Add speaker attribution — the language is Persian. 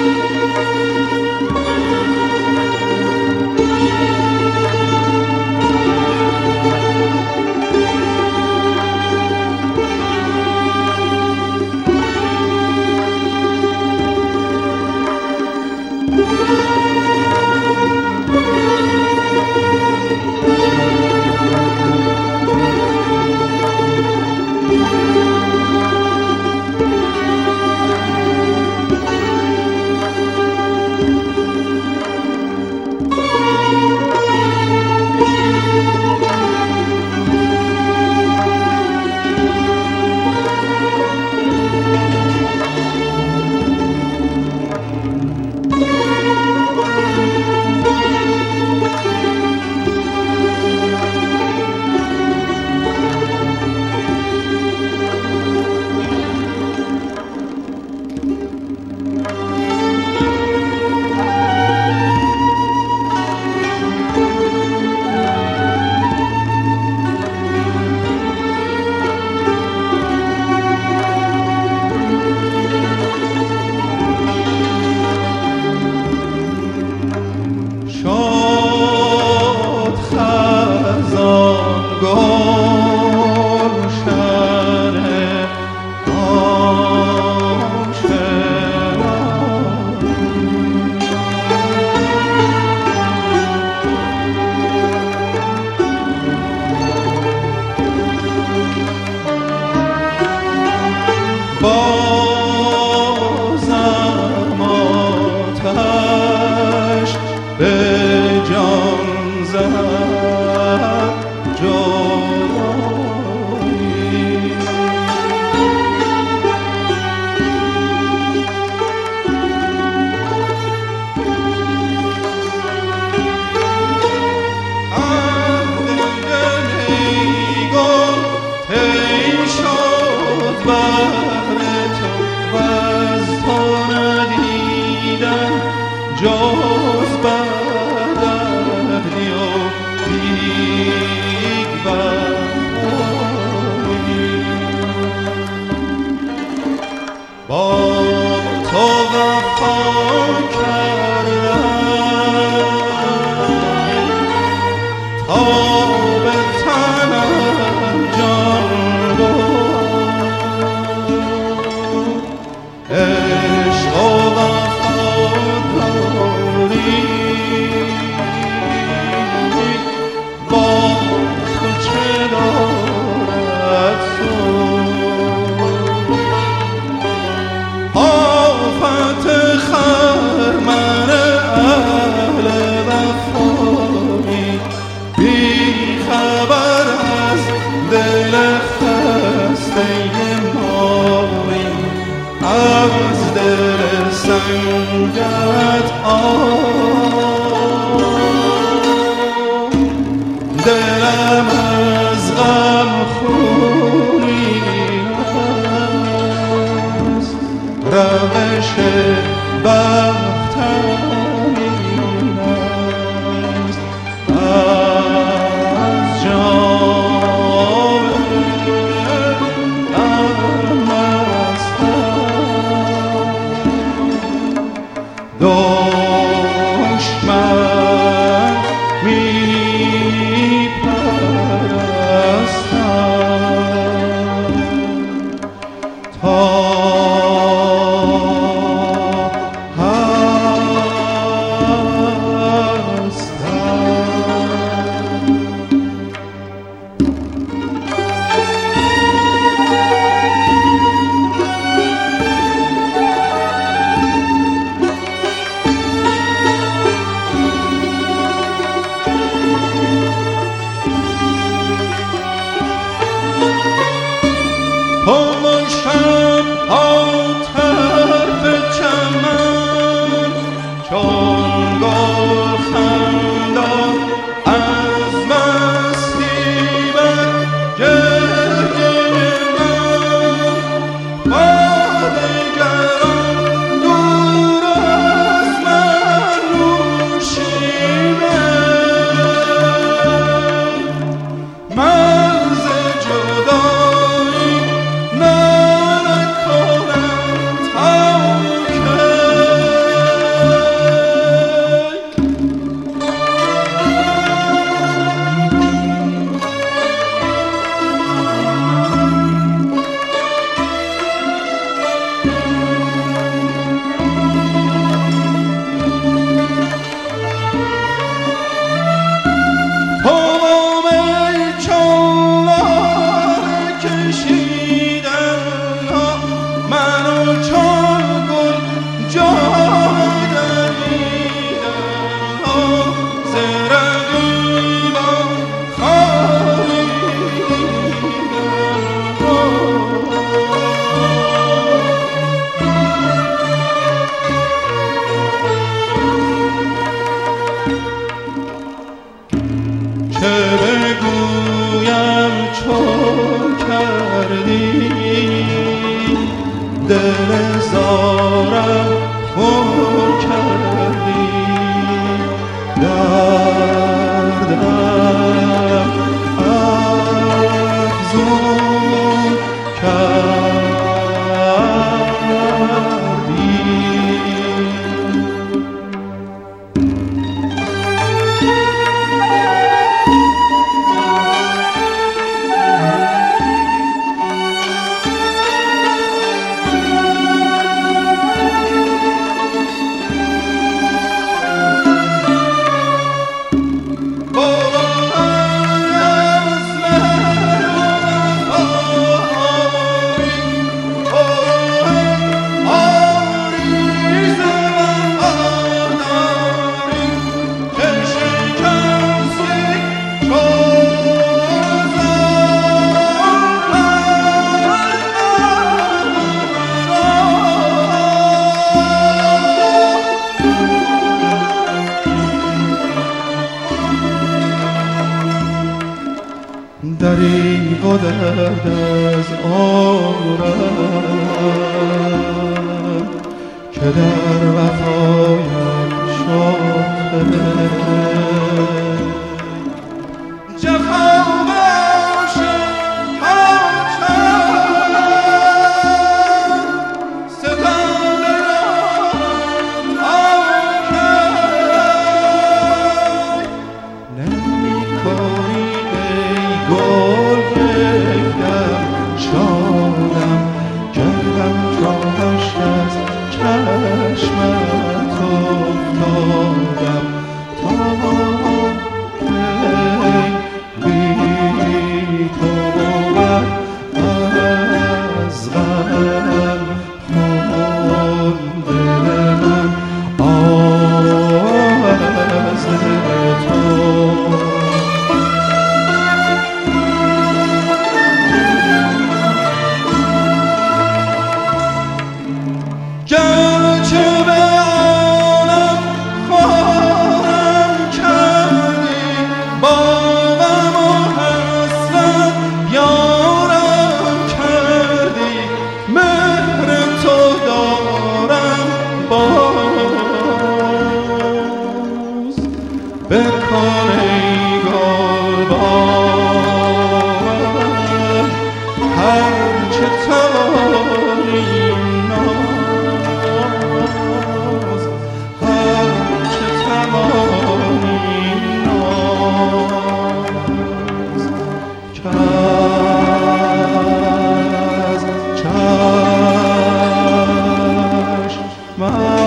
Speaker 1: بازم آتش به جان زد جدایی عهد دل ای گل طی شد بهر تو وز تو ندیدم جز بدردی و بیگ بهایی با تو وفا کردم تا به تنم جان بود عشق و وفاداری با تو چه دارد سود آفت خرمن اهل وفایی بی خبر از دل خسته مایی از دل سنگت دلم از غم خونی است روش بختم این است از جان غم هستم دشمن میپرستم تا هست دریغ و درد از عمرم که در وفایم شاخه جفا باشد هرچند ستم برد نمی کنی ای گل یکدم شادم گردم جاهش از چشمت افتادم تا بی تو بود از غم خون دل من از دل تو گرچه به عالم خواهم کردی باغم و حسرت یارم کردی مهر تو دارم باز بکن ای گلبارم هرچه توانی my